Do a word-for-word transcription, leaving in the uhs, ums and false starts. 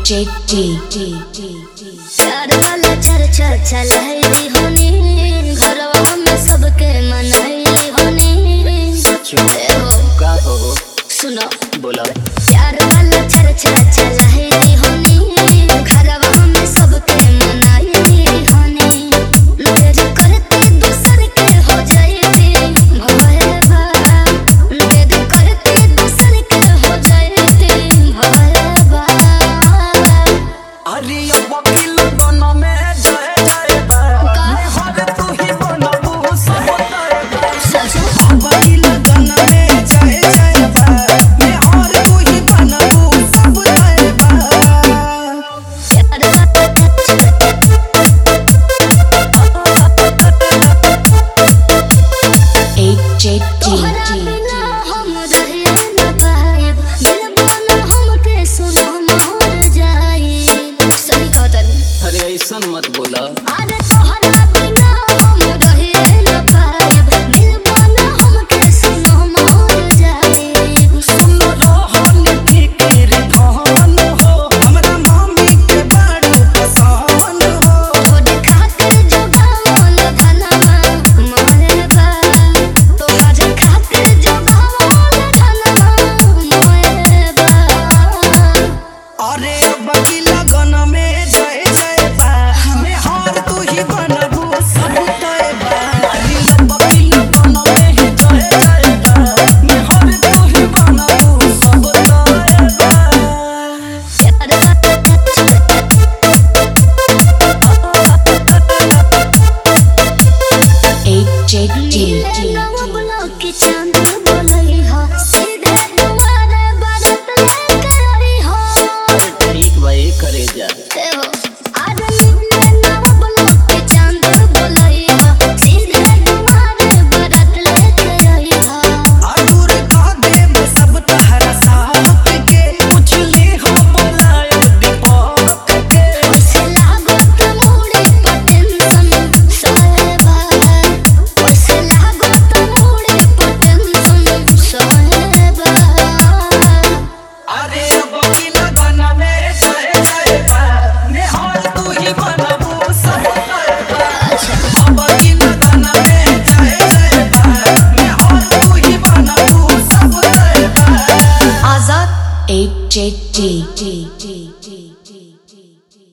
J D प्यार वाला चर्चा चलाई होनी घरवा में सबके मनाई होनी का हो सुनो बोला प्यार वाला चर्चा चलाई होनी घरवा में सबके मनाई होनी लोग करते दूसर के हो जाती भयबा लोग करते दूसर के हो जाती भयबा अरे वकील बन में जय जय बा हर तू ही बनबू सब वकील बन में जय जय बा मैं हर तू ही बनबू सब जय बा H J D अरे ऐसा मत बोला J D चांद बोलई हो सीधे तुम्हारे बारात लेके आई हो ठीक भाई करे जा H J D